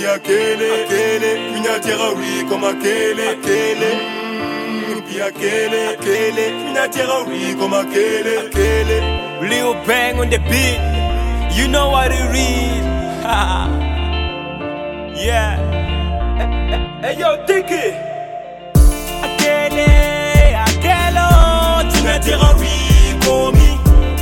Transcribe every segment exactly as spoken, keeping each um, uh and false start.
pia kele, kele, pinya tira oui comme a kele, kele, pia kele, kele, pinya tira oui comme a kele, kele. Lil Bang on the beat, you know what it is. Yeah. Hey yo, Tiki. Akele, akelo, Pinya tira oui komi.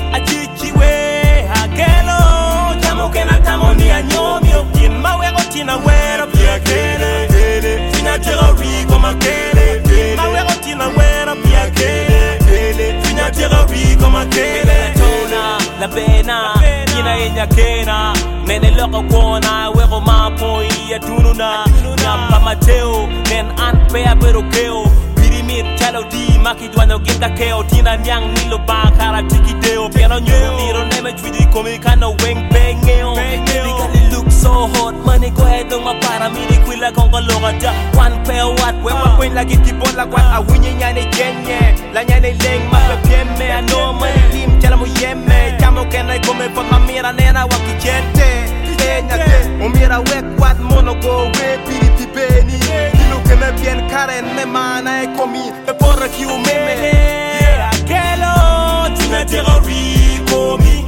achichiwe, akelo, tamo kena tamo ni anyomi, okin mawego tina wero Pia kele, kele, pinya tira oui comme a kele, kele. mawego tina wero Pia kele, kele, pinya tira oui comme a kele. Tona, la pena, ina enya kena, nene loko kona, wego mapo iya tununa, nyamba mateo, nen anpe apero keo, pirimit chalo di makidwano ginda keo, tina nyang nilo bakara tiki deo, piano nyo liro neme chwidi komi kano weng pengeo, Physically look so hot, money go ahead on my para, mini kwila kongo loga ja, one pair what, wewa kwen lagi tipon la kwat, awinye nyane jenye, la nyane leng mape pieme, I know money lim chala mo yeme, chamo kena kome pot mamira nena wakichete, kenya te, umira wek wat mono go we piri tipeni, ilu keme bien karen me mana e komi, e porra ki umeme, yeah, akelo, Pinya tira oui komi.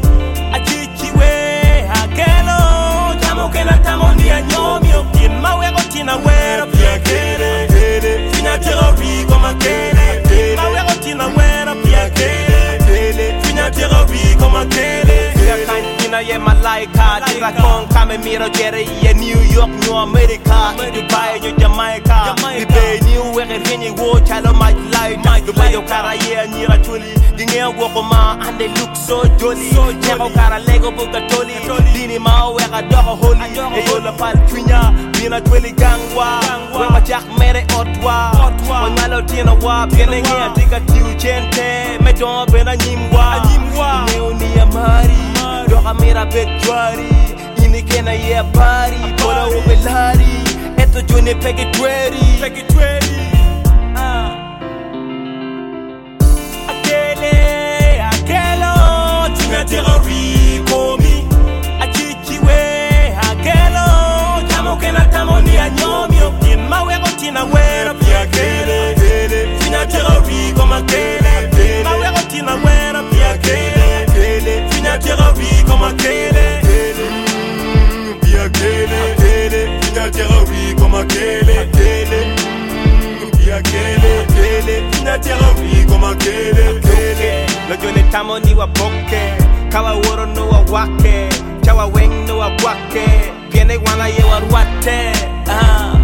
achichiwe, akelo, tamo kena tamo ni anyomi, okin mawego tina wero, Pia kele, kele, pinya tira oui comme a kele, kele. mawego tina wero, Pia kele, kele, pinya tira oui comme a kele, Pia kele. kantina ye malaika, tira kong kame miro jere ye New York, New America, Dubai, New Jamaica, Ibe New wege rinyi wo chalo my light, Dubai yo kara ye anyira chuli, dinge woko ma and they look so jolly, Cheko kara lego buka toli, dini ma wega doko holy, e yo la pal twinya, bina twili gangwa, wema chak mere otwa, wangalo tina wa, piene nge atika tiu chente, me don bena nyimwa, Neo ni amari, doka mira pekjwari, ini kena ye pari, bola ubelari, eto jone peke tweri, peke tweri. Akele, akelo, Pinya tira oui komi. achichiwe, akelo, tamo kena tamo ni anyomi, okin mawego tina wero, Pia kele, kele, pinya tira oui comme a kele, kele. mawego tina wero, Pia kele, kele, pinya tira oui comme a kele, kele. Pia kele, kele, pinya tira oui comme a kele, kele. Pia kele, kele, pinya tira oui comme a kele, kele. Lo jone tamo ni wa boke, kawa woro no wa wake, chawa weng no wa wake, piene wana ye wa ruate, ah.